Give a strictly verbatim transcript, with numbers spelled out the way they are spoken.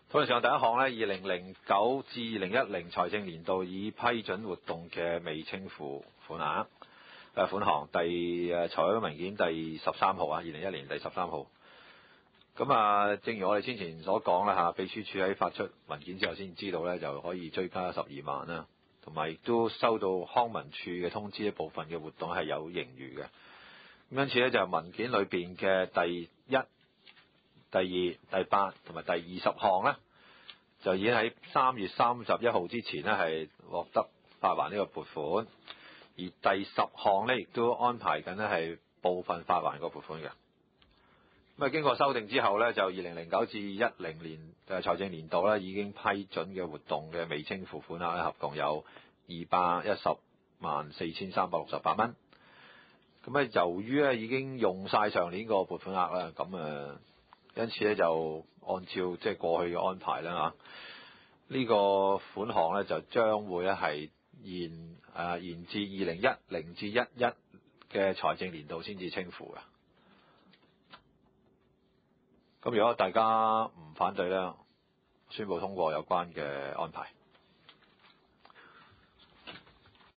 討論上第一項呢，二零零九至二零一零財政年度已批准活動嘅未清付款額誒款項，第誒財委文件第十三號啊，二零一一年第十三號。咁啊，正如我哋先前所講啦嚇，秘書處喺發出文件之後先知道咧，就可以追加十二萬啦，同埋亦都收到康文署嘅通知，一部分嘅活動係有盈餘嘅。咁因此咧，就文件裏邊嘅第一、第二、第八同埋第二十項咧，就已經喺三月三十一號之前咧係獲得發還呢個撥款，而第十項咧亦都安排緊咧係部分發還個撥款嘅。咁啊，經過修訂之後咧，就二零零九至一零年誒財政年度咧已經批准嘅活動嘅未清付款額咧，合共有二百一十萬四千三百六十八蚊。咁咧，由於咧已經用晒上年個撥款額啦，咁誒，因此咧就按照即係過去嘅安排啦嚇，呢個款項咧就將會咧係延誒延至二零一零至一一嘅財政年度先至清付嘅。咁如果大家唔反對咧，宣布通過有關嘅安排。